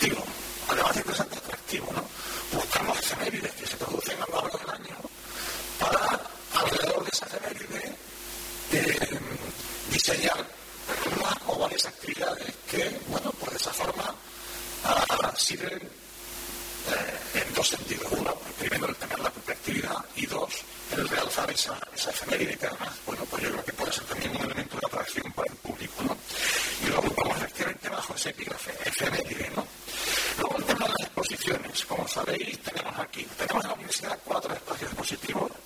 atractivo. Además de presente atractivo, ¿no? Buscamos efemérides que se producen a lo largo del año para, alrededor de esa efeméride, diseñar una o varias actividades que, bueno, pues de esa forma sirven en dos sentidos. Uno, primero el tener la propia actividad y dos, el realzar esa efeméride que además, bueno, pues yo creo que puede ser también un elemento de atracción para el público, ¿no? Y lo agrupamos efectivamente bajo ese epígrafe, efeméride, ¿no? Luego el tema de las exposiciones, como sabéis, tenemos en la universidad 4 espacios expositivos